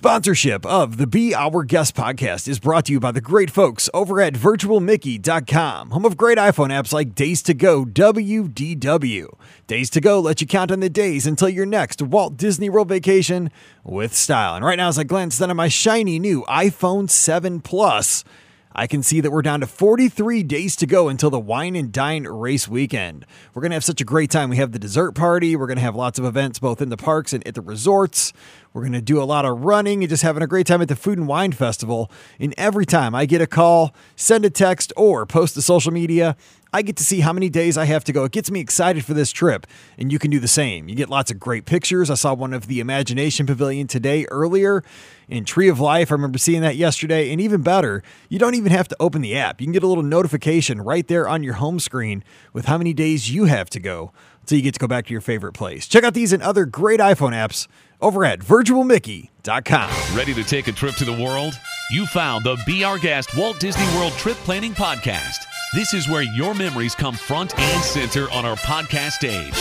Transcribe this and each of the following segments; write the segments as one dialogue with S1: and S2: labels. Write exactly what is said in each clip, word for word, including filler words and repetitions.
S1: Sponsorship of the Be Our Guest podcast is brought to you by the great folks over at virtual mickey dot com, home of great iPhone apps like Days to Go W D W. Days to Go lets you count on the days until your next Walt Disney World vacation with style. And right now, as I glance down at my shiny new iPhone seven Plus, I can see that we're down to forty-three days to go until the Wine and Dine race weekend. We're going to have such a great time. We have the dessert party. We're going to have lots of events both in the parks and at the resorts. We're going to do a lot of running and just having a great time at the Food and Wine Festival. And every time I get a call, send a text, or post to social media, I get to see how many days I have to go. It gets me excited for this trip, and you can do the same. You get lots of great pictures. I saw one of the Imagination Pavilion today earlier in Tree of Life. I remember seeing that yesterday, and even better, you don't even have to open the app. You can get a little notification right there on your home screen with how many days you have to go until you get to go back to your favorite place. Check out these and other great iPhone apps over at virtual mickey dot com.
S2: Ready to take a trip to the world? You found the Be Our Guest Walt Disney World Trip Planning Podcast. This is where your memories come front and center on our podcast stage.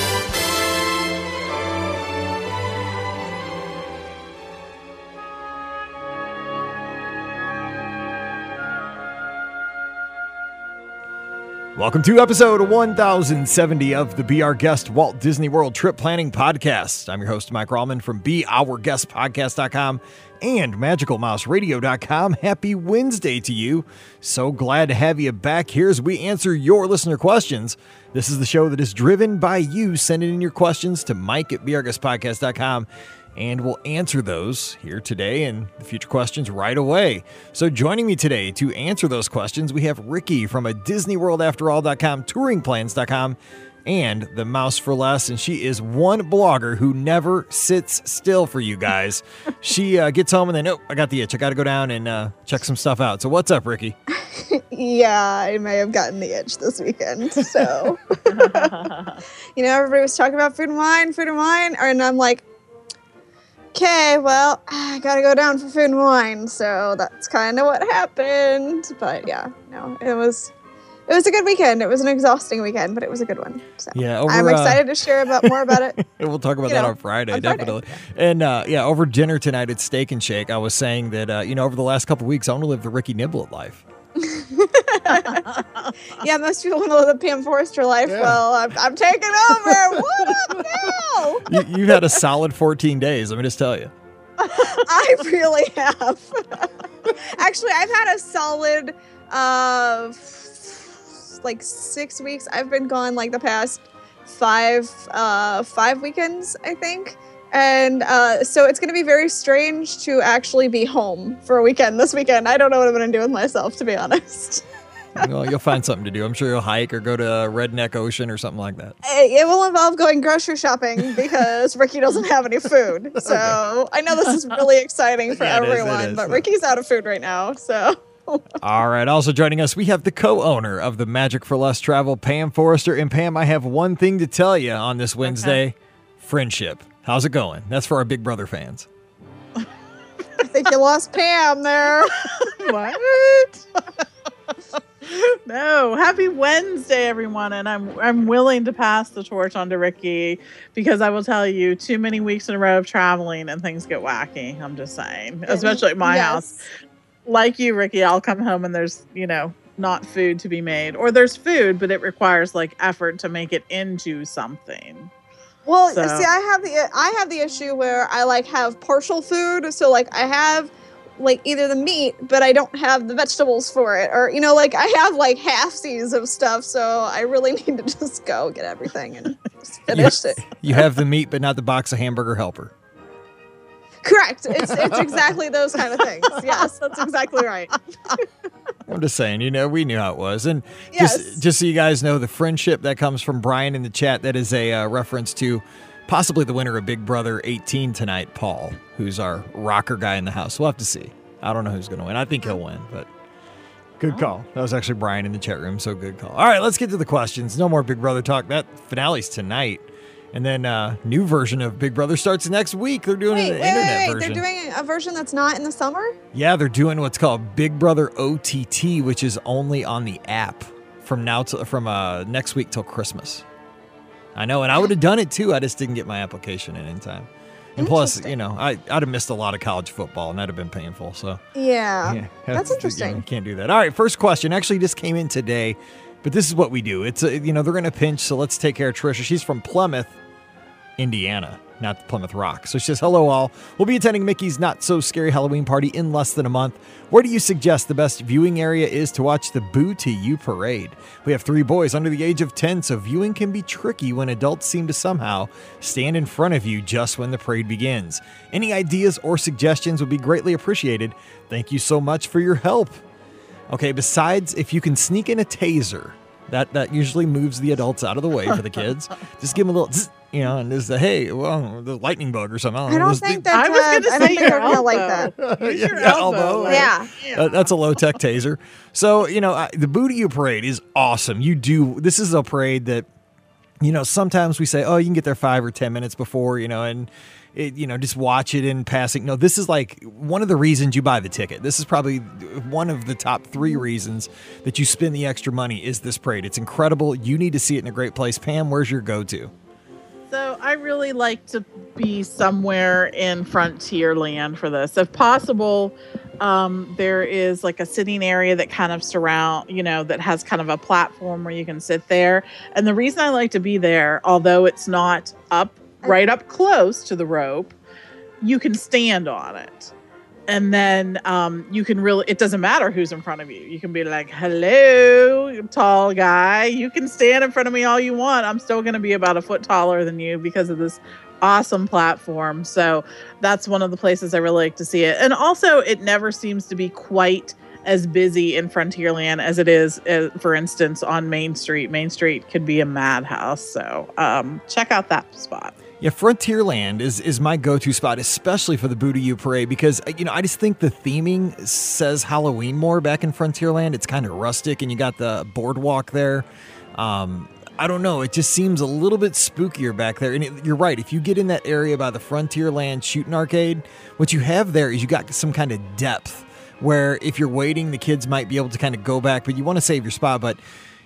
S1: Welcome to episode one thousand seventy of the Be Our Guest Walt Disney World Trip Planning Podcast. I'm your host, Mike Rallman from be our guest podcast dot com and magical mouse radio dot com. Happy Wednesday to you. So glad to have you back here as we answer your listener questions. This is the show that is driven by you sending in your questions to Mike at be our guest podcast dot com. And we'll answer those here today and the future questions right away. So joining me today to answer those questions, we have Ricky from a Disney World After All dot com, touring plans dot com, and the Mouse for Less. And she is one blogger who never sits still for you guys. She uh, gets home and then, oh, I got the itch. I got to go down and uh, check some stuff out. So what's up, Ricky?
S3: Yeah, I may have gotten the itch this weekend. So, you know, everybody was talking about Food and Wine, Food and Wine. And I'm like, okay, well, I gotta go down for Food and Wine, so that's kind of what happened. But yeah, no, it was it was a good weekend. It was an exhausting weekend, but it was a good one. So
S1: yeah, over,
S3: I'm excited
S1: uh,
S3: to share about more about it.
S1: We'll talk about
S3: you
S1: that
S3: know,
S1: on Friday,
S3: on Friday.
S1: definitely. And uh, yeah, over dinner tonight at Steak and Shake, I was saying that uh, you know, over the last couple of weeks, I want to live the Ricky Niblet life.
S3: Yeah, most people want to live the Pam Forrester life. Yeah. Well, I'm, I'm taking over. What up now?
S1: You, you've had a solid fourteen days. Let me just tell you.
S3: I really have. Actually, I've had a solid, uh, like six weeks. I've been gone like the past five, uh, five weekends, I think. And uh, so it's going to be very strange to actually be home for a weekend this weekend. I don't know what I'm going to do with myself, to be honest.
S1: Well, you'll find something to do. I'm sure you'll hike or go to Redneck Ocean or something like that.
S3: It will involve going grocery shopping because Ricky doesn't have any food. So okay. I know this is really exciting for
S1: yeah,
S3: everyone,
S1: is, is.
S3: but Ricky's out of food right now. So.
S1: All right. Also joining us, we have the co-owner of the Magic for Less Travel, Pam Forrester. And Pam, I have one thing to tell you on this Wednesday. Okay. Friendship. How's it going? That's for our Big Brother fans.
S3: I think you lost Pam there.
S4: What? No, happy Wednesday, everyone, and I'm I'm willing to pass the torch on to Ricky because I will tell you, too many weeks in a row of traveling and things get wacky. I'm just saying, especially at my yes. house. Like you, Ricky, I'll come home and there's, you know, not food to be made, or there's food, but it requires like effort to make it into something.
S3: Well,
S4: so.
S3: see, I have the I have the issue where I like have partial food, so like I have. Like either the meat, but I don't have the vegetables for it, or you know, like I have like halfsies of stuff, so I really need to just go get everything and just finish
S1: you,
S3: it.
S1: You have the meat, but not the box of hamburger helper.
S3: Correct. It's it's exactly those kind of things. Yes, that's exactly right.
S1: I'm just saying, you know, we knew how it was, and
S3: yes.
S1: just just so you guys know, the friendship that comes from Brian in the chat, that is a uh, reference to. Possibly the winner of Big Brother eighteen tonight, Paul, who's our rocker guy in the house. We'll have to see. I don't know who's going to win. I think he'll win, but good oh. call. That was actually Brian in the chat room, so good call. All right, let's get to the questions. No more Big Brother talk. That finale's tonight. And then uh new version of Big Brother starts next week. They're doing
S3: wait,
S1: an
S3: wait,
S1: internet
S3: wait, wait.
S1: version.
S3: They're doing a version that's not in the summer?
S1: Yeah, they're doing what's called Big Brother O T T, which is only on the app from now to from uh next week till Christmas. I know, and I would have done it too. I just didn't get my application in in time. And plus, you know, I, I'd have missed a lot of college football, and that'd have been painful. So
S3: yeah,
S1: yeah
S3: that's interesting.
S1: You know, can't do that. All right, first question actually just came in today, but this is what we do. It's a, you know, they're going to pinch, so let's take care of Trisha. She's from Plymouth, Indiana, not Plymouth Rock. So she says, hello all. We'll be attending Mickey's Not So Scary Halloween party in less than a month. Where do you suggest the best viewing area is to watch the Boo to You parade? We have three boys under the age of ten, so viewing can be tricky when adults seem to somehow stand in front of you just when the parade begins. Any ideas or suggestions would be greatly appreciated. Thank you so much for your help. Okay, besides, if you can sneak in a taser, that, that usually moves the adults out of the way for the kids. Just give them a little... Zzz, you know, and there's the, hey, well, the lightning bug or something. I don't,
S3: I don't
S1: know.
S3: think
S1: the,
S3: that,
S4: I was
S3: uh,
S4: going to
S3: I don't
S4: say
S3: think they're
S4: your
S3: going to like that.
S4: elbow. Use your
S1: Yeah,
S4: elbow.
S1: elbow.
S4: like-
S3: Yeah.
S1: That- that's a low-tech taser. So, you know, I, the Boo to You parade is awesome. You do, this is a parade that, you know, sometimes we say, oh, you can get there five or ten minutes before, you know, and, it, you know, just watch it in passing. No, this is like one of the reasons you buy the ticket. This is probably one of the top three reasons that you spend the extra money is this parade. It's incredible. You need to see it in a great place. Pam, where's your go-to?
S4: So I really like to be somewhere in Frontierland for this. If possible, um, there is like a sitting area that kind of surround, you know, that has kind of a platform where you can sit there. And the reason I like to be there, although it's not up right up close to the rope, you can stand on it. And then um, you can really, it doesn't matter who's in front of you. You can be like, hello, tall guy. You can stand in front of me all you want. I'm still going to be about a foot taller than you because of this awesome platform. So that's one of the places I really like to see it. And also, it never seems to be quite as busy in Frontierland as it is, uh, for instance, on Main Street. Main Street could be a madhouse. So um, check out that spot.
S1: Yeah, Frontierland is is my go-to spot, especially for the Boo to You parade, because, you know, I just think the theming says Halloween more back in Frontierland. It's kind of rustic, and you got the boardwalk there. Um, I don't know. It just seems a little bit spookier back there. And it, you're right. If you get in that area by the Frontierland shooting arcade, what you have there is you got some kind of depth where if you're waiting, the kids might be able to kind of go back, but you want to save your spot. But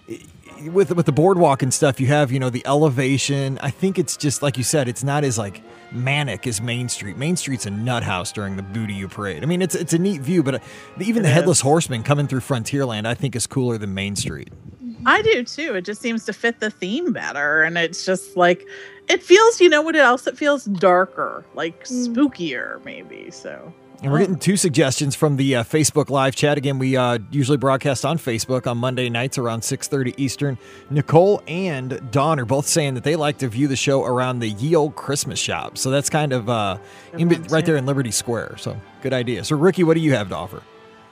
S1: with with the boardwalk and stuff, you have, you know, the elevation. I think it's just, like you said, it's not as like manic as Main Street. Main Street's a nut house during the Boo to You parade. I mean, it's it's a neat view, but even
S4: It
S1: the Headless
S4: is.
S1: Horseman coming through Frontierland, I think is cooler than Main Street.
S4: I do too. It just seems to fit the theme better. And it's just like, it feels, you know what else? It feels darker, like spookier maybe. So.
S1: And we're getting two suggestions from the uh, Facebook live chat. Again, we uh, usually broadcast on Facebook on Monday nights around six thirty Eastern. Nicole and Dawn are both saying that they like to view the show around the Ye Olde Christmas Shop. So that's kind of uh, in,
S4: one,
S1: right
S4: too.
S1: there in Liberty Square. So good idea. So Ricky, what do you have to offer?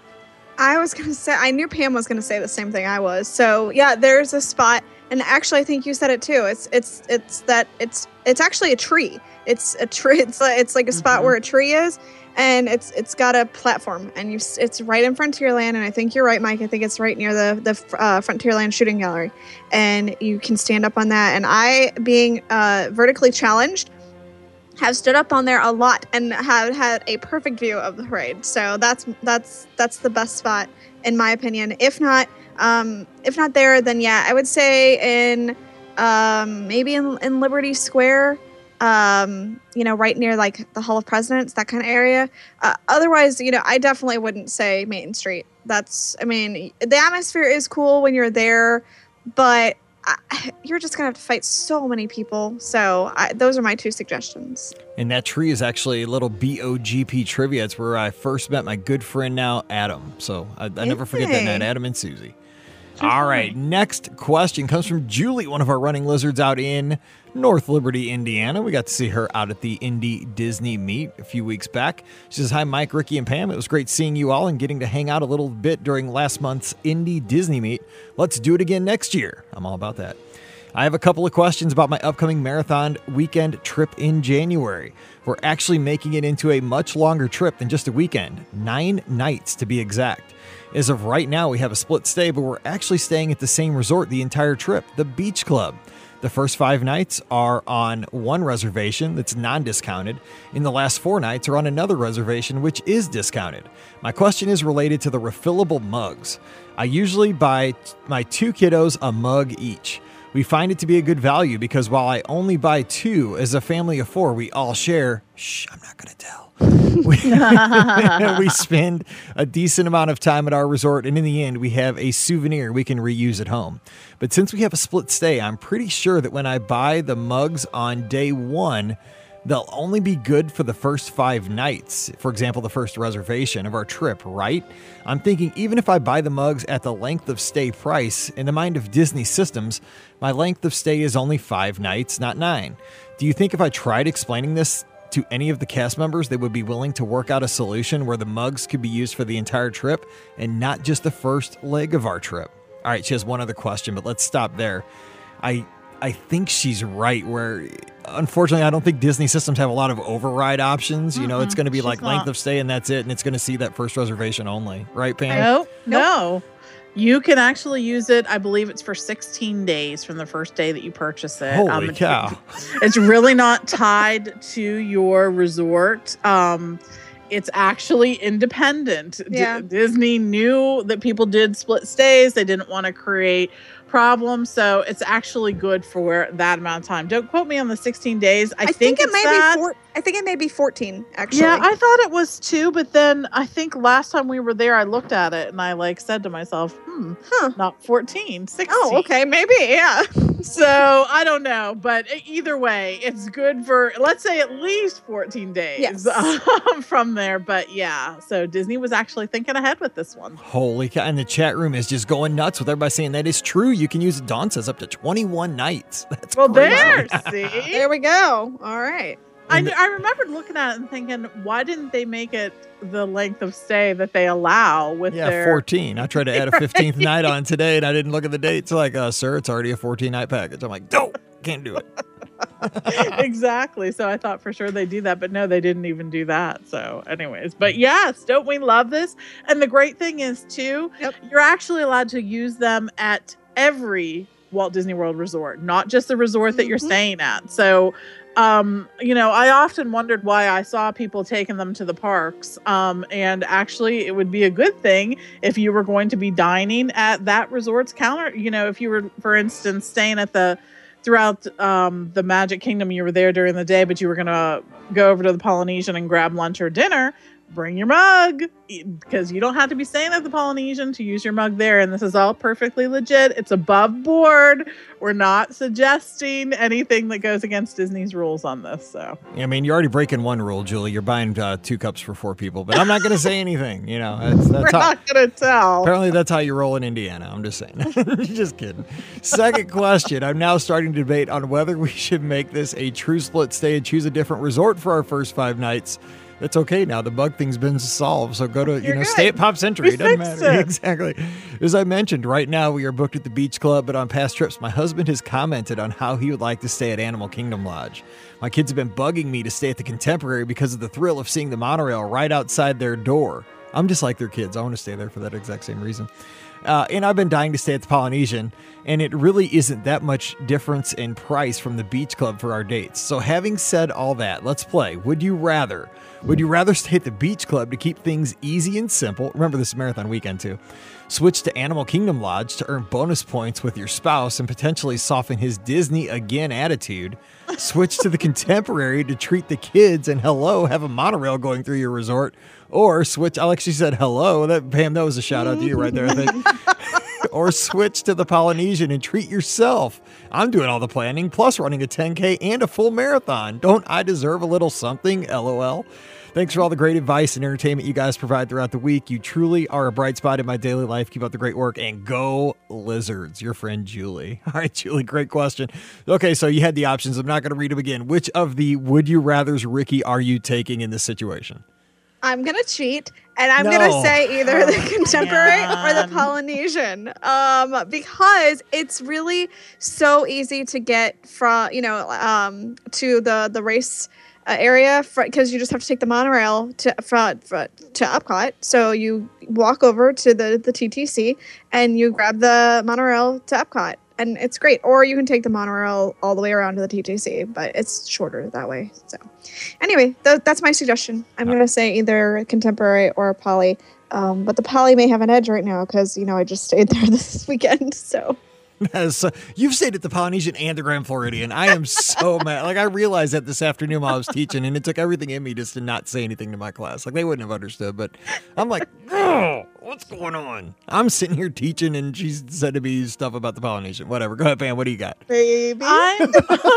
S3: I was going to say, I knew Pam was going to say the same thing I was. So yeah, there's a spot, and actually I think you said it too. It's, it's, it's that it's, it's actually a tree. It's a tree. It's like, it's like a spot
S4: Mhm.
S3: where a tree is, and it's, it's got a platform, and you, s- it's right in Frontierland. And I think you're right, Mike. I think it's right near the, the uh, Frontierland Shooting Gallery, and you can stand up on that. And I, being uh, vertically challenged, have stood up on there a lot and have had a perfect view of the parade. So that's that's that's the best spot in my opinion. If not, um, if not there, then yeah, I would say in um, maybe in, in Liberty Square, um, you know, right near like the Hall of Presidents, that kind of area. Uh, otherwise, you know, I definitely wouldn't say Main Street. That's, I mean, the atmosphere is cool when you're there, but I, you're just gonna have to fight so many people. So I, those are my two suggestions.
S1: And that tree is actually a little B O G P trivia. It's where I first met my good friend now, Adam. So I, I never forget that night, Adam and Susie. All right, next question comes from Julie, one of our running lizards out in North Liberty, Indiana. We got to see her out at the Indy Disney meet a few weeks back. She says, hi, Mike, Ricky, and Pam. It was great seeing you all and getting to hang out a little bit during last month's Indy Disney meet. Let's do it again next year. I'm all about that. I have a couple of questions about my upcoming marathon weekend trip in January. We're actually making it into a much longer trip than just a weekend, nine nights to be exact. As of right now, we have a split stay, but we're actually staying at the same resort the entire trip, the Beach Club. The first five nights are on one reservation that's non-discounted, and the last four nights are on another reservation which is discounted. My question is related to the refillable mugs. I usually buy t- my two kiddos a mug each. We find it to be a good value because while I only buy two, as a family of four, we all share. Shh, I'm not going to tell. we, we spend a decent amount of time at our resort, and in the end, we have a souvenir we can reuse at home. But since we have a split stay, I'm pretty sure that when I buy the mugs on day one, they'll only be good for the first five nights. For example, the first reservation of our trip, right? I'm thinking even if I buy the mugs at the length of stay price, in the mind of Disney Systems, my length of stay is only five nights, not nine. Do you think if I tried explaining this to any of the cast members, they would be willing to work out a solution where the mugs could be used for the entire trip and not just the first leg of our trip? All right, she has one other question, but let's stop there. I I think she's right where, unfortunately, I don't think Disney Systems have a lot of override options. You know, mm-hmm. It's going to be
S4: She's
S1: like
S4: not.
S1: length of stay and that's it. And it's going to see that first reservation only. Right, Pam?
S4: Nope.
S3: Nope.
S4: No. You can actually use it. I believe it's for sixteen days from the first day that you purchase it.
S1: Holy
S4: um,
S1: cow.
S4: It's really not tied to your resort. Um, it's actually independent.
S3: Yeah.
S4: D- Disney knew that people did split stays. They didn't want to create problems. So it's actually good for that amount of time. Don't quote me on the sixteen days. I,
S3: I
S4: think,
S3: think, it
S4: it's
S3: may
S4: that.
S3: be four, I think it may be fourteen, actually.
S4: Yeah, I thought it was two, but then I think last time we were there, I looked at it and I like said to myself, hmm,
S3: Huh.
S4: not fourteen, sixteen.
S3: Oh, okay, maybe, yeah.
S4: So I don't know, but either way, it's good for, let's say, at least fourteen days
S3: Yes.
S4: um, from there. But yeah, so Disney was actually thinking ahead with this one.
S1: Holy cow. And the chat room is just going nuts with everybody saying that is true. You can use it. Dawn says up to twenty-one nights. That's
S4: Well,
S1: crazy.
S4: there, see?
S3: There we go. All right.
S4: I, kn- I remembered looking at it and thinking, why didn't they make it the length of stay that they allow with
S1: Yeah,
S4: their...
S1: fourteen. I tried to add a fifteenth night on today, and I didn't look at the date. It's like, uh, sir, it's already a fourteen-night package. I'm like, no, can't do it.
S4: Exactly. So I thought for sure they'd do that, but no, they didn't even do that. So anyways, but yes, don't we love this? And the great thing is too,
S3: Yep.
S4: you're actually allowed to use them at every Walt Disney World resort, not just the resort that you're
S3: Mhm.
S4: staying at. So um, you know, I often wondered why I saw people taking them to the parks. Um, and actually it would be a good thing if you were going to be dining at that resort's counter. You know, if you were, for instance, staying at the throughout um, the Magic Kingdom, you were there during the day, but you were going to go over to the Polynesian and grab lunch or dinner, bring your mug, because you don't have to be staying at the Polynesian to use your mug there. And this is all perfectly legit. It's above board. We're not suggesting anything that goes against Disney's rules on this. So,
S1: I mean, you're already breaking one rule, Julie. You're buying uh, two cups for four people, but I'm not going to say anything. You know, that's, that's
S4: we're
S1: how,
S4: not going to tell.
S1: apparently that's how you roll in Indiana. I'm just saying. Just kidding. Second question. I'm now starting to debate on whether we should make this a true split stay and choose a different resort for our first five nights. It's okay now. The bug thing's been solved. So go to, you
S4: You're
S1: know,
S4: good.
S1: stay at Pop Century.
S4: We
S1: It doesn't
S4: fixed
S1: matter.
S4: it.
S1: Exactly. As I mentioned, right now we are booked at the Beach Club, but on past trips, my husband has commented on how he would like to stay at Animal Kingdom Lodge. My kids have been bugging me to stay at the Contemporary because of the thrill of seeing the monorail right outside their door. I'm just like their kids. I want to stay there for that exact same reason. Uh, and I've been dying to stay at the Polynesian, and it really isn't that much difference in price from the Beach Club for our dates. So having said all that, let's play. Would you rather? Would you rather stay at the Beach Club to keep things easy and simple? Remember, this is marathon weekend too. Switch to Animal Kingdom Lodge to earn bonus points with your spouse and potentially soften his Disney again attitude. Switch to the Contemporary to treat the kids and hello, have a monorail going through your resort. Or switch, I actually said hello. That Pam, that was a shout out to you right there, I think. Or switch to the Polynesian and treat yourself. I'm doing all the planning, plus running a ten K and a full marathon. Don't I deserve a little something? LOL. Thanks for all the great advice and entertainment you guys provide throughout the week. You truly are a bright spot in my daily life. Keep up the great work and go Lizards. Your friend, Julie. All right, Julie, great question. Okay, so you had the options. I'm not going to read them again. Which of the would you rathers, Ricky, are you taking in this situation?
S3: I'm going to cheat, and I'm
S1: No.
S3: going to say either the
S4: Oh,
S3: Contemporary or the
S4: man.
S3: Polynesian, um, because it's really so easy to get from, you know, um, to the, the race uh, area, because you just have to take the monorail to from, from, to Epcot. So you walk over to the, the T T C, and you grab the monorail to Epcot. And it's great. Or you can take the monorail all the way around to the T T C, but it's shorter that way. So anyway, th- that's my suggestion. I'm going to say either Contemporary or Poly. Um, but the Poly may have an edge right now because, you know, I just stayed there this weekend. So
S1: Yes, uh, you've stayed at the Polynesian and the Grand Floridian. I am so mad. Like, I realized that this afternoon while I was teaching, and it took everything in me just to not say anything to my class. Like, they wouldn't have understood, but I'm like, oh, what's going on? I'm sitting here teaching, and she's said to me stuff about the Polynesian. Whatever. Go ahead, Pam. What do you got?
S3: Baby.
S4: I'm,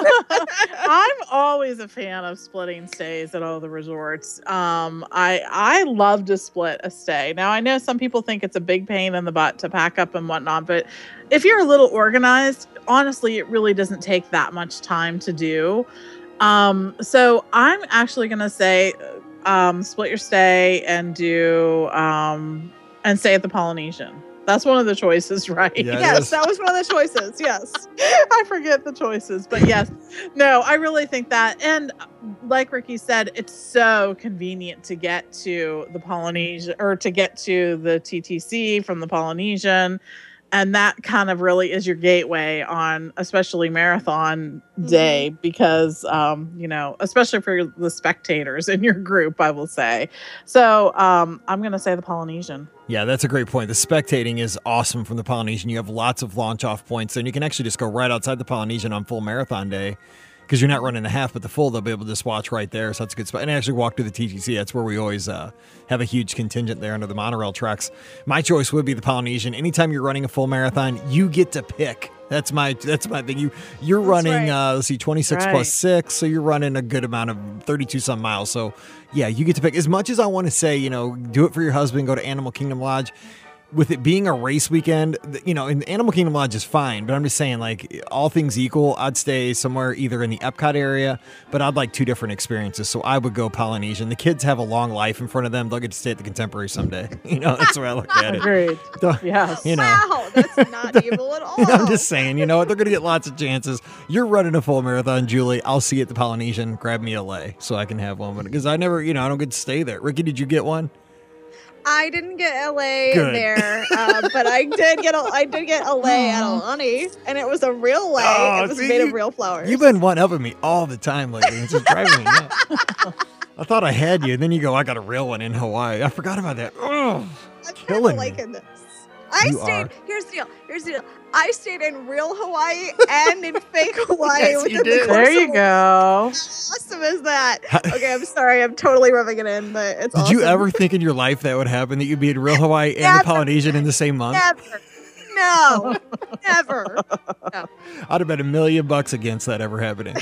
S4: I'm always a fan of splitting stays at all the resorts. Um, I I love to split a stay. Now, I know some people think it's a big pain in the butt to pack up and whatnot, but if you're a little organized, honestly, it really doesn't take that much time to do. Um, so I'm actually going to say um, split your stay and do um, and stay at the Polynesian. That's one of the choices, right?
S1: Yeah,
S3: Yes, that was one of the choices. Yes.
S4: I forget the choices, but yes. No, I really think that. And like Ricky said, it's so convenient to get to the Polynesian or to get to the T T C from the Polynesian. And that kind of really is your gateway on, especially marathon day, mm-hmm. because, um, you know, especially for the spectators in your group, I will say. So um, I'm going to say the Polynesian.
S1: Yeah, that's a great point. The spectating is awesome from the Polynesian. You have lots of launch off points, and you can actually just go right outside the Polynesian on full marathon day. Because you're not running the half, but the full, they'll be able to just watch right there. So that's a good spot. And actually walk to the T T C. That's where we always uh, have a huge contingent there under the monorail tracks. My choice would be the Polynesian. Anytime you're running a full marathon, you get to pick. That's my that's my thing. You you're that's running right. uh, let's see, twenty-six right. plus six, so you're running a good amount of thirty-two some miles. So yeah, you get to pick. As much as I want to say, you know, do it for your husband, go to Animal Kingdom Lodge. With it being a race weekend, you know, in Animal Kingdom Lodge is fine, but I'm just saying, like, all things equal, I'd stay somewhere either in the Epcot area, but I'd like two different experiences, so I would go Polynesian. The kids have a long life in front of them. They'll get to stay at the Contemporary someday. You know, that's the way I look at it.
S4: Agreed. Yes.
S3: You know, wow, that's not evil at all.
S1: I'm just saying, you know what, they're going to get lots of chances. You're running a full marathon, Julie. I'll see you at the Polynesian. Grab me a lay so I can have one, because I never, you know, I don't get to stay there. Ricky, did you get one?
S3: I didn't get L A
S1: Good.
S3: there, uh, but I did get a I did get a lei at Aulani, and it was a real lei.
S1: Oh,
S3: it was
S1: see,
S3: made of real flowers.
S1: You've been one upping me all the time lately. It's just driving me nuts. I thought I had you, and then you go, I got a real one in Hawaii. I forgot about that. Oh,
S3: I'm
S1: killing
S3: kind of
S1: me.
S3: liking this. I
S1: You
S3: stayed.
S1: are.
S3: Here's the deal. Here's the deal. I stayed in real Hawaii and in fake Hawaii.
S1: Yes,
S3: within
S1: you
S3: the
S1: did.
S3: course
S4: There you
S3: of-
S4: go.
S3: How awesome is that? Okay, I'm sorry. I'm totally rubbing it in, but it's
S1: Did
S3: awesome.
S1: you ever think in your life that would happen, that you'd be in real Hawaii and
S3: Never.
S1: the Polynesian in the same month?
S3: Never. No. Never. No.
S1: I'd have bet a million bucks against that ever happening.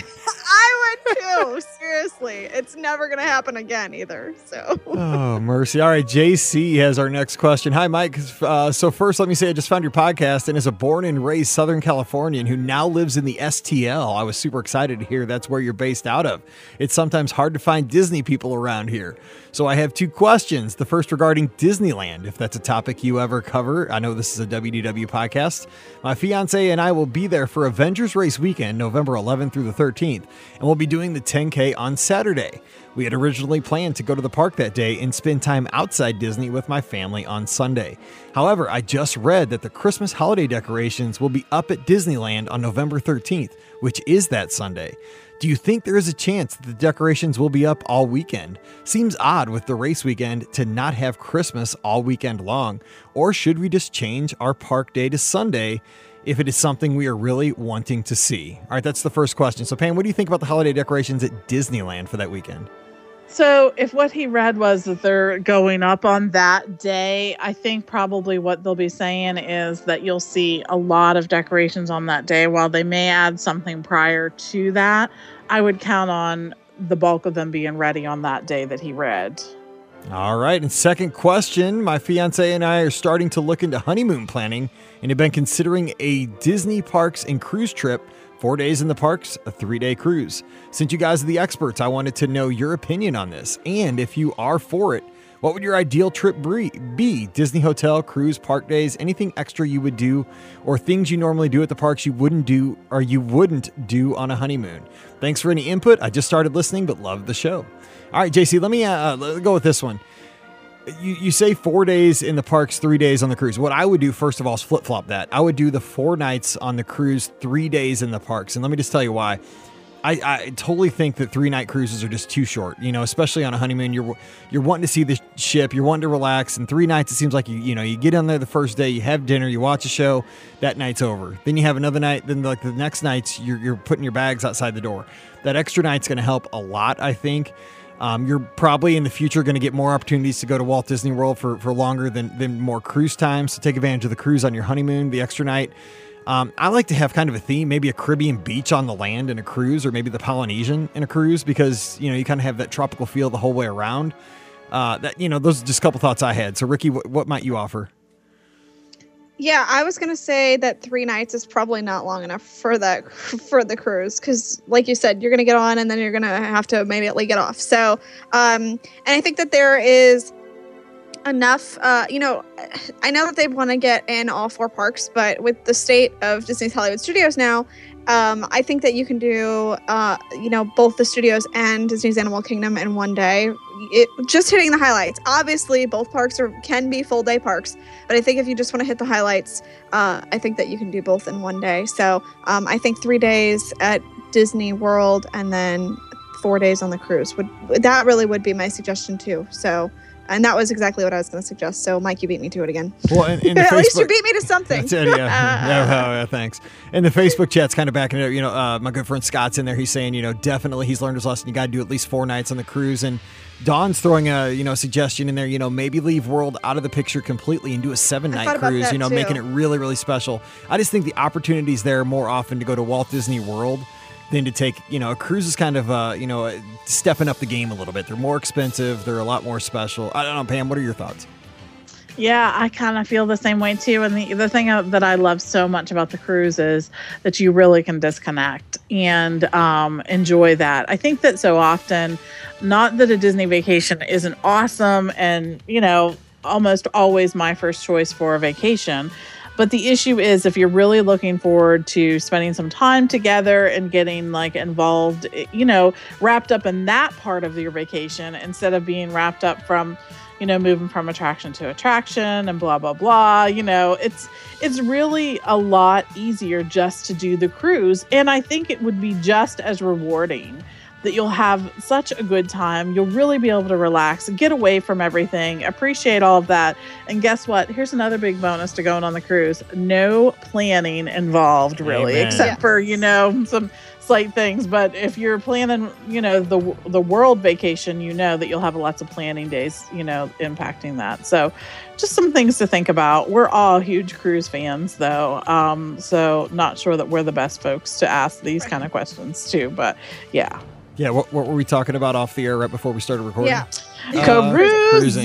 S3: I would too. Seriously. It's never going to happen again either. So.
S1: Oh, mercy. All right, J C has our next question. Hi, Mike. Uh, so first, let me say I just found your podcast, and as a born and raised Southern Californian who now lives in the S T L, I was super excited to hear that's where you're based out of. It's sometimes hard to find Disney people around here. So I have two questions. The first regarding Disneyland, if that's a topic you ever cover. I know this is a W D W podcast. My fiance and I will be there for Avengers Race Weekend, November eleventh through the thirteenth, and we'll be doing the ten K on Saturday. We had originally planned to go to the park that day and spend time outside Disney with my family on Sunday. However, I just read that the Christmas holiday decorations will be up at Disneyland on November thirteenth, which is that Sunday. Do you think there is a chance that the decorations will be up all weekend? Seems odd with the race weekend to not have Christmas all weekend long. Or should we just change our park day to Sunday if it is something we are really wanting to see? All right, that's the first question. So Pam, what do you think about the holiday decorations at Disneyland for that weekend?
S4: So if what he read was that they're going up on that day, I think probably what they'll be saying is that you'll see a lot of decorations on that day. While they may add something prior to that, I would count on the bulk of them being ready on that day that he read.
S1: All right, and second question, my fiance and I are starting to look into honeymoon planning and have been considering a Disney parks and cruise trip. Four days in the parks, a three-day cruise. Since you guys are the experts, I wanted to know your opinion on this. And if you are for it, what would your ideal trip be? Disney hotel, cruise, park days, anything extra you would do, or things you normally do at the parks you wouldn't do or you wouldn't do on a honeymoon? Thanks for any input. I just started listening, but loved the show. All right, J C, let me uh, let go with this one. You, you say four days in the parks, three days on the cruise. What I would do, first of all, is flip-flop that. I would do the four nights on the cruise, three days in the parks. And let me just tell you why. I, I totally think that three night cruises are just too short. You know, especially on a honeymoon, you're you're wanting to see the ship, you're wanting to relax, and three nights it seems like you you know you get on there the first day, you have dinner, you watch a show, that night's over. Then you have another night, then like the next nights you're you're putting your bags outside the door. That extra night's going to help a lot, I think. Um, you're probably in the future going to get more opportunities to go to Walt Disney World for for longer than than more cruise times. So take advantage of the cruise on your honeymoon, the extra night. Um, I like to have kind of a theme, maybe a Caribbean beach on the land in a cruise, or maybe the Polynesian in a cruise, because, you know, you kind of have that tropical feel the whole way around. Uh, that, you know, those are just a couple thoughts I had. So Ricky, what, what might you offer?
S3: Yeah, I was going to say that three nights is probably not long enough for that, for the cruise. Cause like you said, you're going to get on and then you're going to have to immediately get off. So, um, and I think that there is enough, uh, you know, I know that they want to get in all four parks, but with the state of Disney's Hollywood Studios now, um, I think that you can do, uh, you know, both the studios and Disney's Animal Kingdom in one day. It, just hitting the highlights. Obviously, both parks are can be full day parks, but I think if you just want to hit the highlights, uh, I think that you can do both in one day. So um, I think three days at Disney World and then four days on the cruise would that really would be my suggestion too. So. And that was exactly what I was going to suggest. So, Mike, you beat me to it again.
S1: Well, in, in
S3: at
S1: Facebook,
S3: least you beat me to something.
S1: That's it, yeah. yeah, oh, yeah, thanks. And the Facebook chat's kind of backing it up. You know, uh, my good friend Scott's in there. He's saying, you know, definitely he's learned his lesson. You got to do at least four nights on the cruise. And Dawn's throwing a, you know, suggestion in there, you know, maybe leave World out of the picture completely and do a seven-night cruise, you know,
S3: too.
S1: making it really, really special. I just think the opportunity's there more often to go to Walt Disney World than to take, you know, a cruise is kind of, uh, you know, stepping up the game a little bit. They're more expensive. They're a lot more special. I don't know, Pam, what are your thoughts?
S4: Yeah, I kind of feel the same way too. And the, the thing that I love so much about the cruise is that you really can disconnect and um, enjoy that. I think that so often, not that a Disney vacation isn't awesome and, you know, almost always my first choice for a vacation. But the issue is if you're really looking forward to spending some time together and getting like involved, you know, wrapped up in that part of your vacation instead of being wrapped up from, you know, moving from attraction to attraction and blah, blah, blah, you know, it's, it's really a lot easier just to do the cruise. And I think it would be just as rewarding that you'll have such a good time. You'll really be able to relax, get away from everything, appreciate all of that. And guess what? Here's another big bonus to going on the cruise. No planning involved, really,
S1: Amen.
S4: except
S3: Yes.
S4: for, you know, some slight things. But if you're planning, you know, the the world vacation, you know that you'll have lots of planning days, you know, impacting that. So just some things to think about. We're all huge cruise fans, though. Um, so not sure that we're the best folks to ask these kind of questions, too. But yeah.
S1: Yeah, what, what were we talking about off the air right before we started recording?
S3: Yeah.
S1: Uh,
S4: Cruising.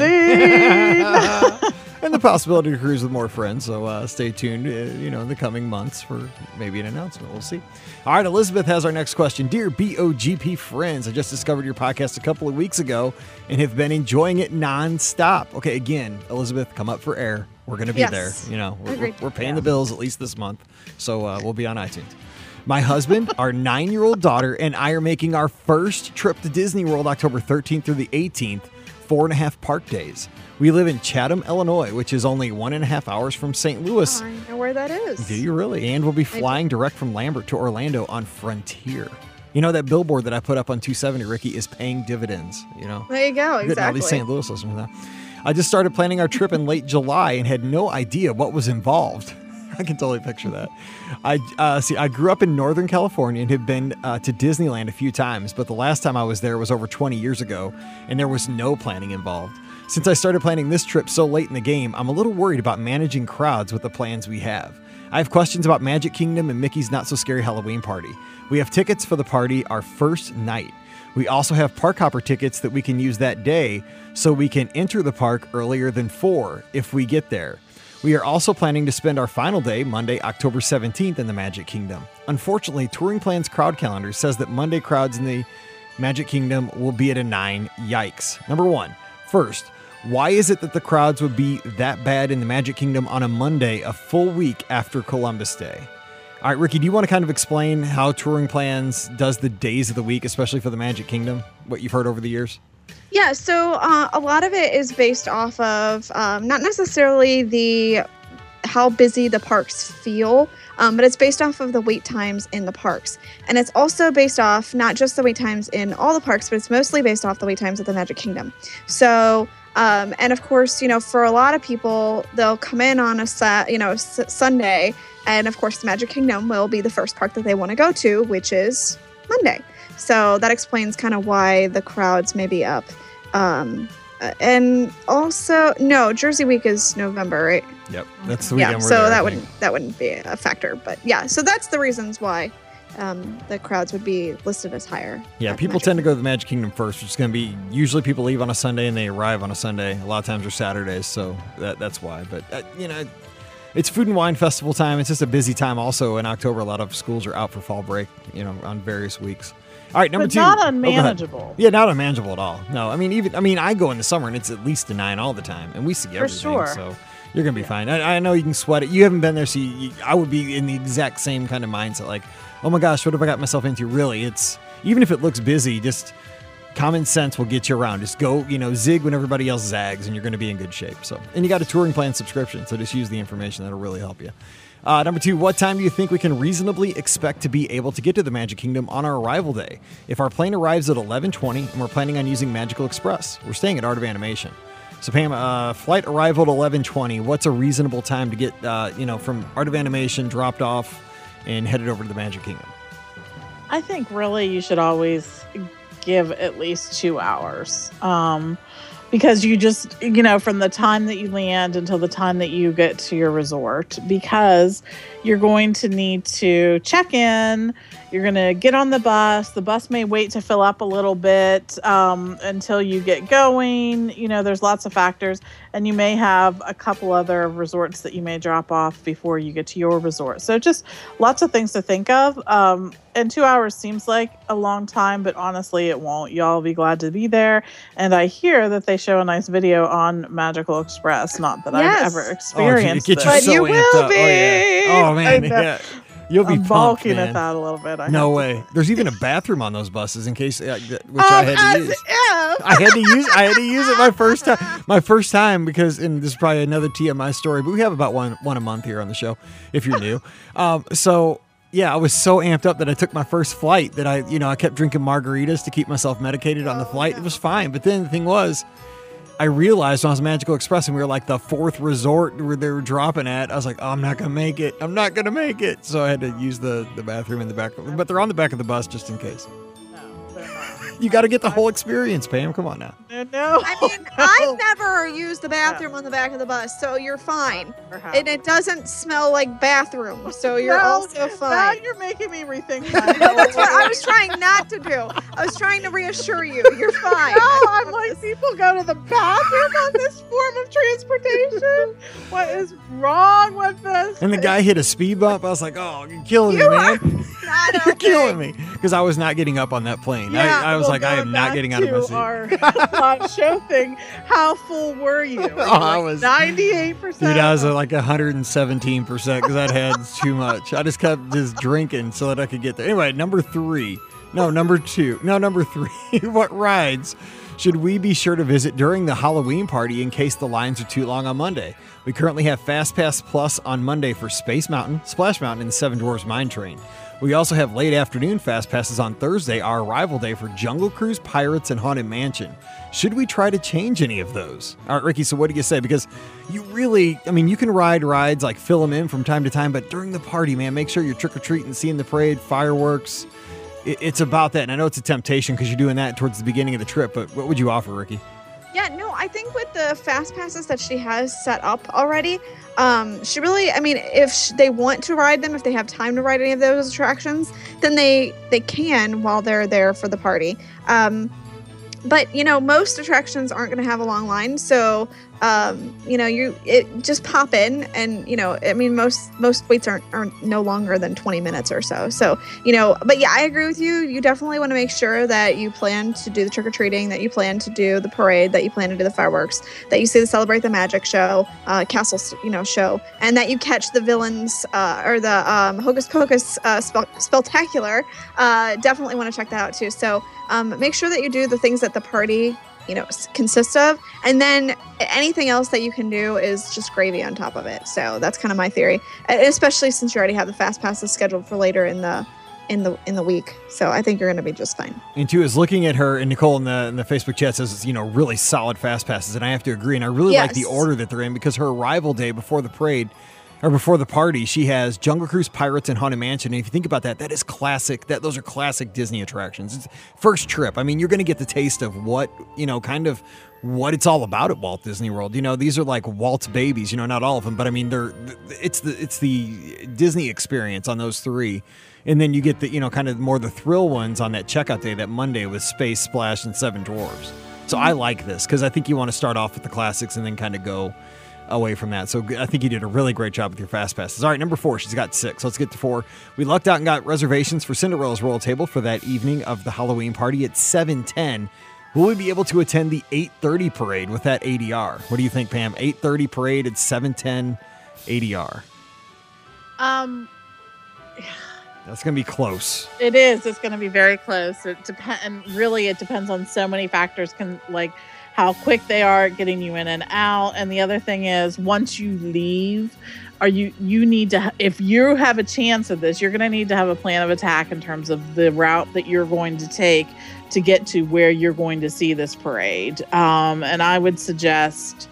S1: And the possibility to cruise with more friends. So uh, stay tuned, uh, you know, in the coming months for maybe an announcement. We'll see. All right, Elizabeth has our next question. Dear B O G P friends, I just discovered your podcast a couple of weeks ago and have been enjoying it nonstop. Okay, again, Elizabeth, come up for air. We're going to be
S3: Yes.
S1: there. You know, we're, we're,
S3: Agreed.
S1: we're paying
S4: Yeah.
S1: the bills at least this month. So uh, we'll be on iTunes. My husband, our nine-year-old daughter, and I are making our first trip to Disney World October thirteenth through the eighteenth, four and a half park days. We live in Chatham, Illinois, which is only one and a half hours from Saint Louis.
S3: I know where that is.
S1: Do you really? And we'll be flying direct from Lambert to Orlando on Frontier. You know, that billboard that I put up on two seventy, Ricky, is paying dividends, you know?
S3: There you go.
S1: Getting all
S3: Exactly.
S1: these Saint Louis listeners to that. I just started planning our trip in late July and had no idea what was involved. I can totally picture that. I uh, see. I grew up in Northern California and have been uh, to Disneyland a few times, but the last time I was there was over twenty years ago, and there was no planning involved. Since I started planning this trip so late in the game, I'm a little worried about managing crowds with the plans we have. I have questions about Magic Kingdom and Mickey's Not So Scary Halloween Party. We have tickets for the party our first night. We also have park hopper tickets that we can use that day, so we can enter the park earlier than four if we get there. We are also planning to spend our final day, Monday, October seventeenth, in the Magic Kingdom. Unfortunately, Touring Plan's crowd calendar says that Monday crowds in the Magic Kingdom will be at a nine. Yikes. Number one, first, why is it that the crowds would be that bad in the Magic Kingdom on a Monday, a full week after Columbus Day? All right, Ricky, do you want to kind of explain how Touring Plans does the days of the week, especially for the Magic Kingdom, what you've heard over the years?
S3: Yeah, so uh, a lot of it is based off of um, not necessarily the how busy the parks feel, um, but it's based off of the wait times in the parks. And it's also based off not just the wait times in all the parks, but it's mostly based off the wait times at the Magic Kingdom. So, um, and of course, you know, for a lot of people, they'll come in on a sa- you know, s- Sunday, and of course, the Magic Kingdom will be the first park that they want to go to, which is Monday. So that explains kind of why the crowds may be up. Um, and also, no, Jersey Week is November, right?
S1: Yep, that's the weekend.
S3: Yeah,
S1: we're
S3: so
S1: there,
S3: that
S1: I
S3: wouldn't
S1: think.
S3: that wouldn't be a factor. But yeah, so that's the reasons why um, the crowds would be listed as higher.
S1: Yeah,
S3: at
S1: people
S3: Magic
S1: tend to go to the Magic Kingdom first, which is going to be usually people leave on a Sunday and they arrive on a Sunday. A lot of times they're Saturdays, so that, that's why. But uh, you know, it's Food and Wine Festival time. It's just a busy time. Also in October, a lot of schools are out for fall break. You know, on various weeks. All right, number
S4: but
S1: two.
S4: not
S1: Oh, go ahead.
S4: unmanageable.
S1: Yeah, not unmanageable at all. No, I mean even I mean I go in the summer and it's at least a nine all the time, and we see everything.
S4: sure.
S1: So you're gonna be fine. I, I know you can sweat it. You haven't been there, so you, you, I would be in the exact same kind of mindset. Like, oh my gosh, what have I got myself into? Really, it's even if it looks busy, just common sense will get you around. Just go, you know, zig when everybody else zags, and you're gonna be in good shape. So, and you got a touring plan subscription, so just use the information. That'll really help you. Uh, number two, what time do you think we can reasonably expect to be able to get to the Magic Kingdom on our arrival day? If our plane arrives at eleven twenty and we're planning on using Magical Express, we're staying at Art of Animation. So Pam, uh, flight arrival at eleven twenty, what's a reasonable time to get, uh, you know, from Art of Animation dropped off and headed over to the Magic Kingdom?
S4: I think really you should always give at least two hours. Um, because you just, you know, from the time that you land until the time that you get to your resort, because you're going to need to check in, you're going to get on the bus. The bus may wait to fill up a little bit um, until you get going. You know, there's lots of factors, and you may have a couple other resorts that you may drop off before you get to your resort. So just lots of things to think of. Um, and two hours seems like a long time, but honestly, it won't. Y'all will be glad to be there. And I hear that they show a nice video on Magical Express. Not that
S3: Yes.
S4: I've ever
S1: Oh,
S4: experienced
S1: it gets
S4: this.
S3: But
S1: so
S3: you
S1: amped
S3: will
S1: up.
S3: be.
S1: Oh, yeah. Oh, man.
S4: I know.
S1: Yeah. You'll be
S4: I'm
S1: pumped,
S4: balking
S1: man.
S4: at that a little bit. I
S1: No
S4: have to
S1: way.
S4: say.
S1: There's even a bathroom on those buses in case, uh, which
S4: Um,
S1: I had to
S4: as
S1: use.
S4: if.
S1: I had to use. I had to use it my first time. My first time because, and this is probably another T M I story, but we have about one one a month here on the show. If you're new, um, so yeah, I was so amped up that I took my first flight that I, you know, I kept drinking margaritas to keep myself medicated on the flight. It was fine, but then the thing was, I realized when I was Magical Express and we were like the fourth resort where they were dropping at, I was like, oh, I'm not gonna make it. I'm not gonna make it. So I had to use the the bathroom in the back, but they're on the back of the bus just in case.
S4: No, they're not.
S1: You got to get the whole experience, Pam. Come on now.
S4: No, no.
S3: I mean, I've never used the bathroom on the back of the bus, so you're fine.
S4: Perhaps.
S3: And it doesn't smell like bathroom, so you're
S4: No,
S3: also
S4: Now
S3: fine.
S4: you're making me rethink that.
S3: No, that's what I was trying not to do. I was trying to reassure you. You're fine.
S4: No, I'm like, people go to the bathroom on this form of transportation? What is wrong with this?
S1: And the guy hit a speed bump. I was like, oh, you're killing me,
S3: You
S1: man.
S3: Not
S1: You're
S3: okay.
S1: killing me. Because I was not getting up on that plane.
S4: Yeah,
S1: I, I was
S4: well,
S1: like, I
S4: going
S1: am not
S4: back
S1: getting out of my
S4: to
S1: seat.
S4: Our live show thing. How full were you? Were you
S1: Oh, I
S4: like
S1: was-
S4: ninety-eight percent.
S1: Dude, I was at like one hundred seventeen percent because I'd had too much. I just kept just drinking so that I could get there. Anyway, number three. No, number two. No, number three. What rides should we be sure to visit during the Halloween party in case the lines are too long on Monday? We currently have Fast Pass Plus on Monday for Space Mountain, Splash Mountain, and Seven Dwarfs Mine Train. We also have late afternoon Fast Passes on Thursday, our arrival day for Jungle Cruise, Pirates, and Haunted Mansion. Should we try to change any of those? All right, Ricky, so what do you say? Because you really, I mean, you can ride rides, like fill them in from time to time, but during the party, man, make sure you're trick-or-treating, seeing the parade, fireworks. It, it's about that. And I know it's a temptation because you're doing that towards the beginning of the trip, but what would you offer, Ricky?
S3: Yeah, no, I think with the fast passes that she has set up already, um, she really, I mean, if sh- they want to ride them, if they have time to ride any of those attractions, then they they can while they're there for the party. Um, but you know, most attractions aren't going to have a long line, so um, you know, you it just pop in, and you know, I mean, most most waits aren't aren't no longer than twenty minutes or so. So you know, but yeah, I agree with you. You definitely want to make sure that you plan to do the trick or treating, that you plan to do the parade, that you plan to do the fireworks, that you see the Celebrate the Magic show, uh, Castle, you know, show, and that you catch the villains uh, or the um, Hocus Pocus uh, spell- Spectacular. Uh, definitely want to check that out too. So um, make sure that you do the things that the party you know, s- consists of. And then anything else that you can do is just gravy on top of it. So that's kind of my theory, and especially since you already have the fast passes scheduled for later in the in the in the week. So I think you're going to be just fine.
S1: And two is looking at her, and Nicole in the in the Facebook chat says, you know, really solid fast passes, and I have to agree. And I really
S3: Yes.
S1: like the order that they're in, because her arrival day before the parade, or before the party, she has Jungle Cruise, Pirates, and Haunted Mansion. And if you think about that, that is classic. That those are classic Disney attractions. It's first trip. I mean, you're going to get the taste of what, you know, kind of what it's all about at Walt Disney World. You know, these are like Walt's babies. You know, not all of them, but I mean, they're it's the it's the Disney experience on those three. And then you get the, you know, kind of more the thrill ones on that checkout day, that Monday, with Space Splash and Seven Dwarfs. So I like this, because I think you want to start off with the classics and then kind of go away from that. So I think you did a really great job with your fast passes. All right, number four, she's got six. Let's get to four. We lucked out and got reservations for Cinderella's Royal Table for that evening of the Halloween party at seven ten. Will we be able to attend the eight thirty parade with that A D R? What do you think, Pam? eight thirty parade at seven ten A D R.
S4: Um,
S1: That's going to be close.
S4: It is. It's going to be very close. It depend, and really, it depends on so many factors. Can like how quick they are at getting you in and out, and the other thing is, once you leave, are you you need to ha- if you have a chance of this, you're going to need to have a plan of attack in terms of the route that you're going to take to get to where you're going to see this parade. Um, and I would suggest,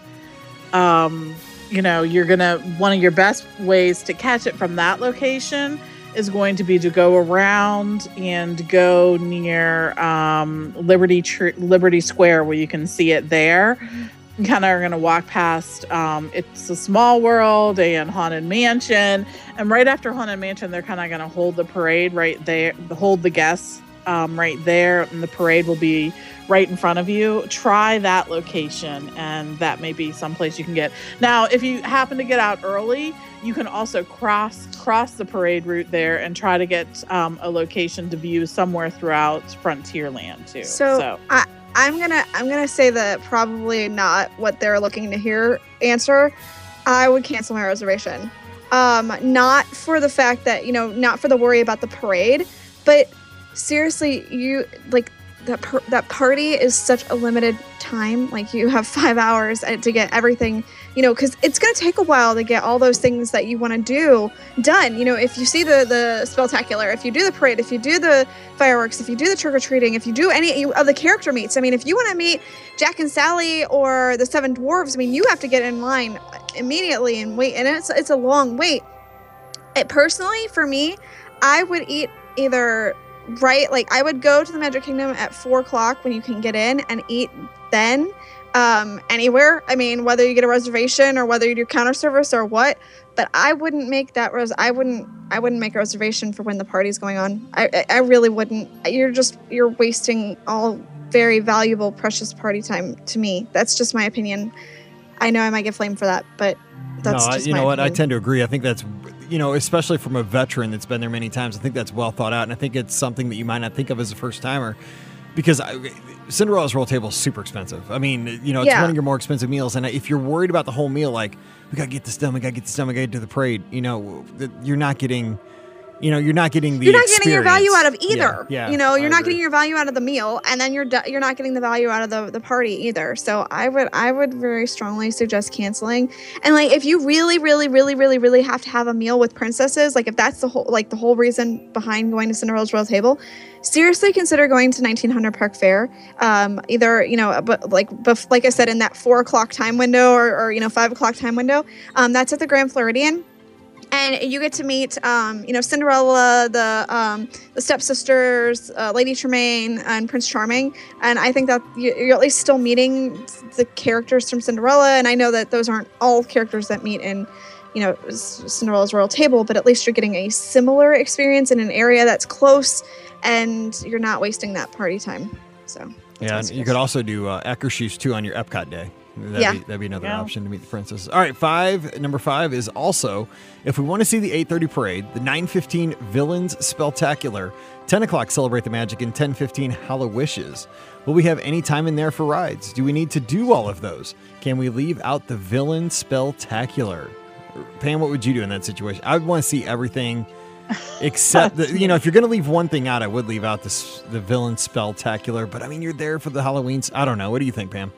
S4: um, you know, you're gonna one of your best ways to catch it from that location is going to be to go around and go near um, Liberty Tr- Liberty Square, where you can see it there. You kind of are going to walk past um, It's a Small World and Haunted Mansion. And right after Haunted Mansion, they're kind of going to hold the parade right there, hold the guests um, right there. And the parade will be right in front of you. Try that location, and that may be someplace you can get. Now, if you happen to get out early, you can also cross cross the parade route there and try to get um, a location to view somewhere throughout Frontierland too.
S3: So,
S4: So,
S3: I, I'm gonna I'm gonna say that probably not what they're looking to hear answer. I would cancel my reservation. Um, not for the fact that, you know, not for the worry about the parade, but seriously, you like that per- that party is such a limited time. Like, you have five hours to get everything, you know, because it's going to take a while to get all those things that you want to do done. You know, if you see the the spectacular, if you do the parade, if you do the fireworks, if you do the trick-or-treating, if you do any of the character meets, I mean, if you want to meet Jack and Sally or the Seven Dwarfs, I mean, you have to get in line immediately and wait, and it's it's a long wait. It, personally, for me, I would eat either right, like I would go to the Magic Kingdom at four o'clock when you can get in and eat then um, anywhere. I mean, whether you get a reservation or whether you do counter service or what, but I wouldn't make that res. I wouldn't. I wouldn't make a reservation for when the party's going on. I, I, I really wouldn't. You're just you're wasting all very valuable, precious party time to me. That's just my opinion. I know I might get flamed for that, but that's
S1: no,
S3: just
S1: you
S3: my
S1: know what? I
S3: opinion.
S1: tend to agree. I think that's, you know, especially from a veteran that's been there many times, I think that's well thought out, and I think it's something that you might not think of as a first timer, because I, Cinderella's Royal Table is super expensive. I mean, you know, it's
S3: Yeah.
S1: one of your more expensive meals, and if you're worried about the whole meal, like, we gotta get this done, we gotta get this done, we gotta get to the parade, you know, that you're not getting. You know, you're not getting the
S3: You're not getting your value out of
S1: experience.
S3: either.
S1: Yeah, yeah,
S3: you know,
S1: I
S3: you're not
S1: agree.
S3: getting your value out of the meal, and then you're d- you're not getting the value out of the, the party either. So I would I would very strongly suggest canceling. And like, if you really, really, really, really, really have to have a meal with princesses, like if that's the whole like the whole reason behind going to Cinderella's Royal Table, seriously consider going to nineteen hundred Park Fair. Um, either you know, but like but like I said, in that four o'clock time window or, or you know five o'clock time window, um, that's at the Grand Floridian. And you get to meet, um, you know, Cinderella, the um, the stepsisters, uh, Lady Tremaine, and Prince Charming. And I think that you- you're at least still meeting the characters from Cinderella. And I know that those aren't all characters that meet in, you know, C- Cinderella's Royal Table, but at least you're getting a similar experience in an area that's close, and you're not wasting that party time. So that's
S1: Yeah,
S3: my
S1: and you
S3: suggestion.
S1: could also do uh, Eckershoes too on your Epcot day. That'd,
S3: Yeah.
S1: be, that'd be another
S4: Yeah.
S1: option to meet the princesses. All right, five. Number five is also, if we want to see the eight thirty parade, the nine fifteen Villains Spectacular, ten o'clock Celebrate the Magic, and ten fifteen Hallowishes. Will we have any time in there for rides? Do we need to do all of those? Can we leave out the Villain Spectacular? Pam, what would you do in that situation? I would want to see everything Except that, you know, if you're going to leave one thing out, I would leave out this the villain spectacular. But I mean, you're there for the Halloween. I don't know. What do you think, Pam?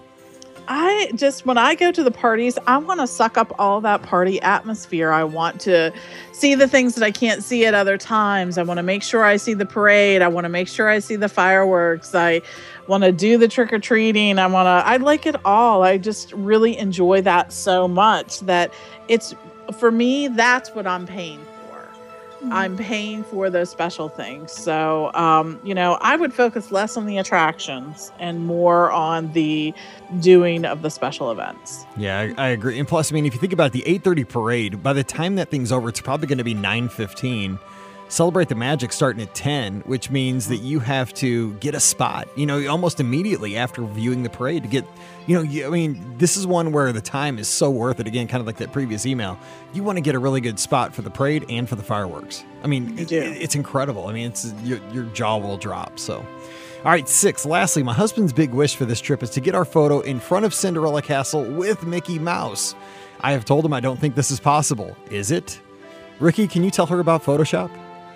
S4: I just, when I go to the parties, I want to suck up all that party atmosphere. I want to see the things that I can't see at other times. I want to make sure I see the parade. I want to make sure I see the fireworks. I want to do the trick or treating. I want to, I like it all. I just really enjoy that so much that it's, for me, that's what I'm paying for. I'm paying for those special things. So, um, you know, I would focus less on the attractions and more on the doing of the special events.
S1: Yeah, I, I agree. And plus, I mean, if you think about the eight thirty parade, by the time that thing's over, it's probably going to be nine fifteen. Celebrate the Magic starting at ten, which means that you have to get a spot, you know, almost immediately after viewing the parade to get, you know, you, I mean, this is one where the time is so worth it. Again, kind of like that previous email. You want to get a really good spot for the parade and for the fireworks. I mean, it, it's incredible. I mean, it's your, your jaw will drop. So, all right, six. Lastly, my husband's big wish for this trip is to get our photo in front of Cinderella Castle with Mickey Mouse. I have told him I don't think this is possible. Is it? Ricky, can you tell her about Photoshop?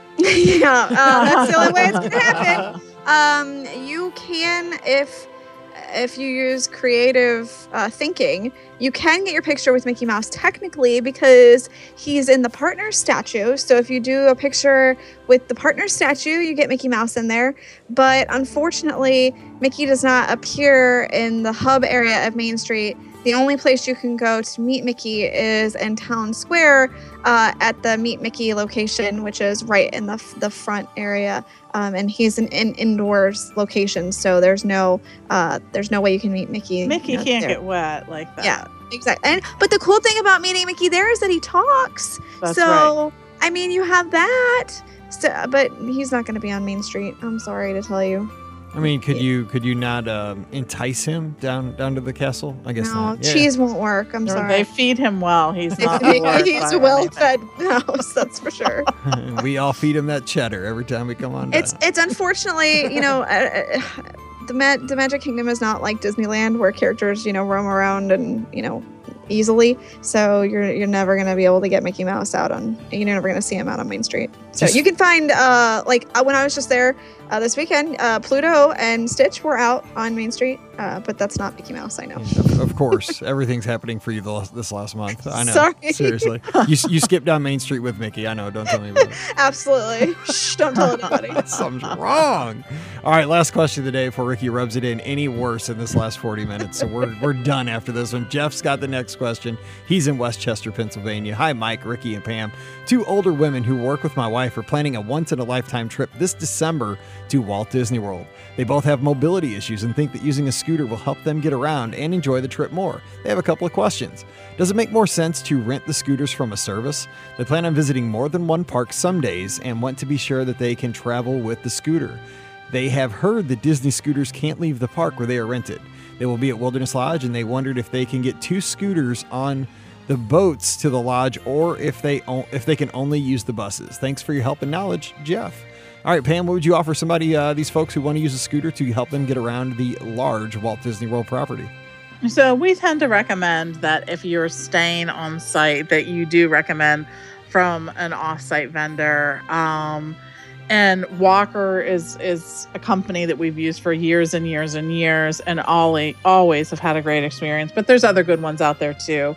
S3: yeah, uh, that's the only way it's going to happen. Um, you can, if if you use creative uh, thinking, you can get your picture with Mickey Mouse technically because he's in the partner statue. So if you do a picture with the partner statue, you get Mickey Mouse in there. But unfortunately, Mickey does not appear in the hub area of Main Street. The only place you can go to meet Mickey is in Town Square uh, at the Meet Mickey location, which is right in the the front area. Um, and he's an in indoors location, so there's no uh, there's no way you can meet Mickey.
S4: Mickey
S3: you know,
S4: can't
S3: there.
S4: get wet like that.
S3: Yeah, exactly. And but the cool thing about meeting Mickey there is that he talks.
S4: That's
S3: so
S4: right.
S3: I mean, you have that. So, but he's not going to be on Main Street. I'm sorry to tell you.
S1: I mean, could you could you not um, entice him down down to the castle? I guess
S3: no,
S1: not. Yeah.
S3: cheese won't work. I'm
S4: Or
S3: sorry.
S4: They feed him well. He's not. worth
S3: He's
S4: by
S3: a well-fed mouse, that's for sure.
S1: We all feed him that cheddar every time we come on down.
S3: It's it's unfortunately, you know, uh, uh, the Ma- the Magic Kingdom is not like Disneyland where characters, you know, roam around and, you know, easily. So you're you're never gonna be able to get Mickey Mouse out on. You're never gonna see him out on Main Street. So
S1: Just-
S3: you can find uh like uh, when I was just there uh, this weekend, uh, Pluto and Stitch were out on Main Street, uh, but that's not Mickey Mouse. I know.
S1: Of, of course, everything's happening for you the, last- this last month. I know.
S3: Sorry.
S1: Seriously, you you skipped down Main Street with Mickey. I know. Don't tell me about it.
S3: Absolutely. Shh, don't tell anybody.
S1: Something's wrong. All right, last question of the day before Ricky rubs it in any worse in this last forty minutes. So we're we're done after this one. Jeff's got the next question. He's in Westchester, Pennsylvania. Hi, Mike, Ricky, and Pam. Two older women who work with my wife are planning a once-in-a-lifetime trip this December to Walt Disney World. They both have mobility issues and think that using a scooter will help them get around and enjoy the trip more. They have a couple of questions. Does it make more sense to rent the scooters from a service? They plan on visiting more than one park some days and want to be sure that they can travel with the scooter. They have heard that Disney scooters can't leave the park where they are rented. They will be at Wilderness Lodge, and they wondered if they can get two scooters on the boats to the lodge or if they o- if they can only use the buses. Thanks for your help and knowledge, Jeff. All right, Pam, what would you offer somebody, uh, these folks who want to use a scooter to help them get around the large Walt Disney World property?
S4: So we tend to recommend that if you're staying on site, that you do recommend from an off-site vendor. Um, and Walker is is a company that we've used for years and years and years, and always always have had a great experience. But there's other good ones out there too.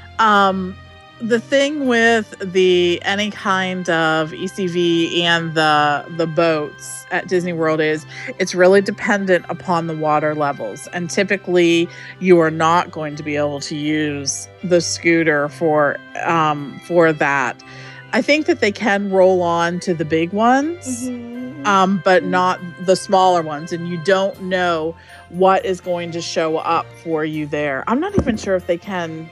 S4: Um, the thing with the any kind of E C V and the the boats at Disney World is it's really dependent upon the water levels, and typically you are not going to be able to use the scooter for um, for that. I think that they can roll on to the big ones,
S3: Mm-hmm.
S4: um, but not the smaller ones, and you don't know what is going to show up for you there. I'm not even sure if they can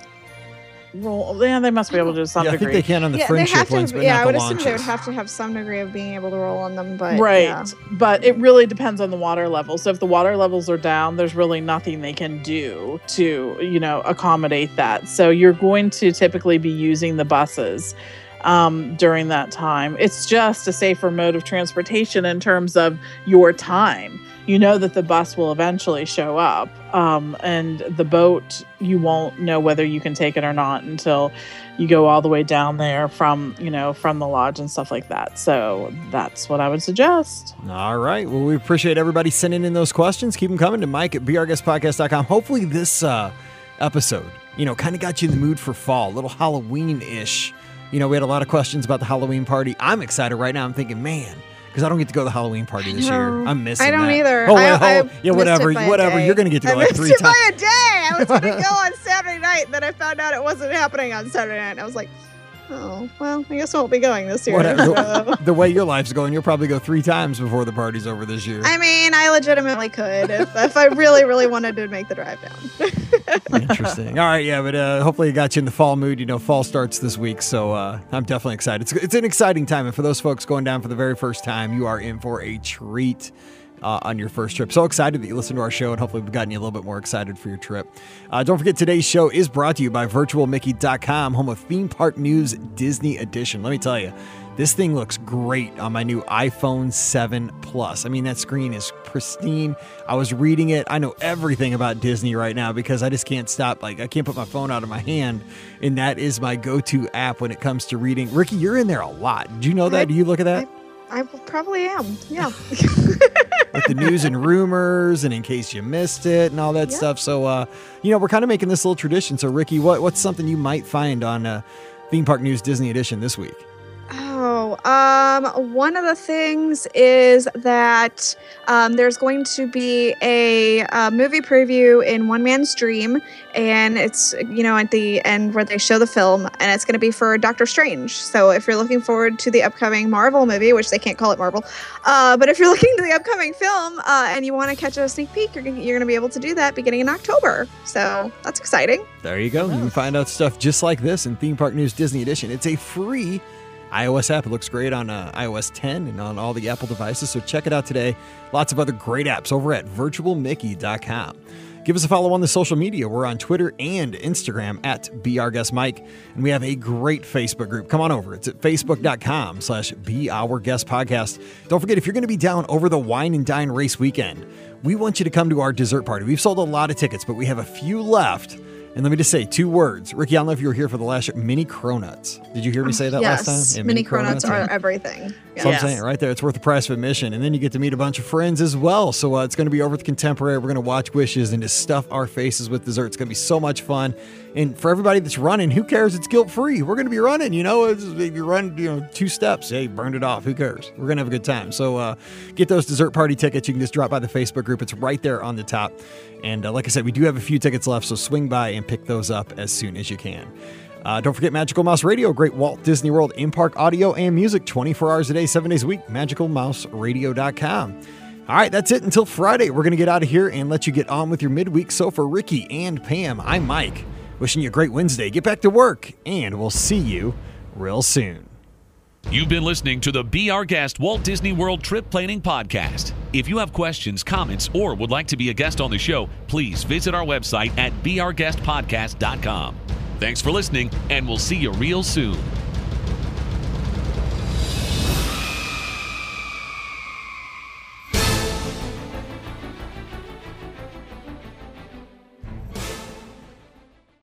S4: roll. Yeah, they must be able to to some
S1: Yeah, I think
S4: degree.
S1: they can on the
S3: Yeah, they
S1: friendship
S3: have to.
S1: ones, but
S3: Yeah,
S1: not
S3: I
S1: the
S3: would assume
S1: launches.
S3: they would have to have some degree of being able to roll on them. But
S4: Right.
S3: yeah.
S4: But it really depends on the water level. So if the water levels are down, there's really nothing they can do to, you know, accommodate that. So you're going to typically be using the buses um, during that time. It's just a safer mode of transportation in terms of your time. You know that the bus will eventually show up, um, and the boat, you won't know whether you can take it or not until you go all the way down there from, you know, from the lodge and stuff like that. So that's what I would suggest.
S1: All right. Well, we appreciate everybody sending in those questions. Keep them coming to Mike at b r guest podcast dot com. Hopefully this uh, episode, you know, kind of got you in the mood for fall, a little Halloween-ish. You know, we had a lot of questions about the Halloween party. I'm excited right now. I'm thinking, man, because I don't get to go to the Halloween party this year. I'm missing
S3: I don't
S1: that.
S3: either.
S1: Oh,
S3: I,
S1: oh,
S3: I
S1: yeah, whatever, whatever. You're going to get to go
S3: I
S1: like
S3: missed
S1: three
S3: it
S1: times.
S3: by a day. I was going to go on Saturday night, and then I found out it wasn't happening on Saturday night. And I was like, oh, well, I guess I won't be going this year.
S1: Whatever.
S3: So.
S1: The way your life's going, you'll probably go three times before the party's over this year.
S3: I mean, I legitimately could if, if I really, really wanted to make the drive down.
S1: Interesting. All right, yeah, but uh, hopefully it got you in the fall mood. You know, fall starts this week, so uh, I'm definitely excited. It's, it's an exciting time, and for those folks going down for the very first time, you are in for a treat. Uh, on your first trip. So excited that you listened to our show, and hopefully we've gotten you a little bit more excited for your trip. Uh, don't forget, today's show is brought to you by virtual mickey dot com, home of Theme Park News Disney Edition. Let me tell you, this thing looks great on my new iPhone seven Plus. I mean, that screen is pristine. I was reading it. I know everything about Disney right now because I just can't stop. Like, I can't put my phone out of my hand, and that is my go-to app when it comes to reading. Ricky, you're in there a lot. Did you know that?
S3: I,
S1: Do you look at that?
S3: I, I probably am. Yeah.
S1: With the news and rumors, and in case you missed it, and all that
S3: Yeah.
S1: stuff. So, uh, you know, we're kind of making this little tradition. So, Ricky, what what's something you might find on uh, Theme Park News Disney Edition this week?
S3: Oh, um, one of the things is that um, there's going to be a, uh movie preview in One Man's Dream, and it's, you know, at the end where they show the film, and it's going to be for Doctor Strange. So if you're looking forward to the upcoming Marvel movie, which they can't call it Marvel, uh, but if you're looking to the upcoming film uh, and you want to catch a sneak peek, you're gonna, you're going to be able to do that beginning in October. So that's exciting.
S1: There you go. You can find out stuff just like this in Theme Park News Disney Edition. It's a free iOS app. It looks great on uh, i O S ten and on all the Apple devices, so check it out today. Lots of other great apps over at virtual mickey dot com. Give us a follow on the social media. We're on Twitter and Instagram at BeOurGuestMike, and we have a great Facebook group. Come on over. It's at facebook dot com slash Be Our Guest Podcast. Don't forget, if you're going to be down over the Wine and Dine race weekend, we want you to come to our dessert party. We've sold a lot of tickets, but we have a few left. And let me just say two words. Ricky, I don't know if you were here for the last show. Mini Cronuts. Did you hear me say that
S3: yes.
S1: last time? Yeah,
S3: mini, mini Cronuts are
S1: yeah.
S3: everything.
S1: Yes. So I'm saying right there, it's worth the price of admission. And then you get to meet a bunch of friends as well. So uh, it's going to be over at the Contemporary. We're going to watch Wishes and just stuff our faces with dessert. It's going to be so much fun. And for everybody that's running, who cares? It's guilt-free. We're going to be running, you know. It's, if you run, you know, two steps, hey, burned it off. Who cares? We're going to have a good time. So uh, get those dessert party tickets. You can just drop by the Facebook group. It's right there on the top. And uh, like I said, we do have a few tickets left, so swing by and pick those up as soon as you can. Uh, don't forget Magical Mouse Radio, great Walt Disney World in-park audio and music, twenty-four hours a day, seven days a week, magical mouse radio dot com. All right, that's it until Friday. We're going to get out of here and let you get on with your midweek. So for Ricky and Pam, I'm Mike, wishing you a great Wednesday. Get back to work, and we'll see you real soon.
S2: You've been listening to the Be Our Guest Walt Disney World Trip Planning Podcast. If you have questions, comments, or would like to be a guest on the show, please visit our website at be our guest podcast dot com. Thanks for listening, and we'll see you real soon.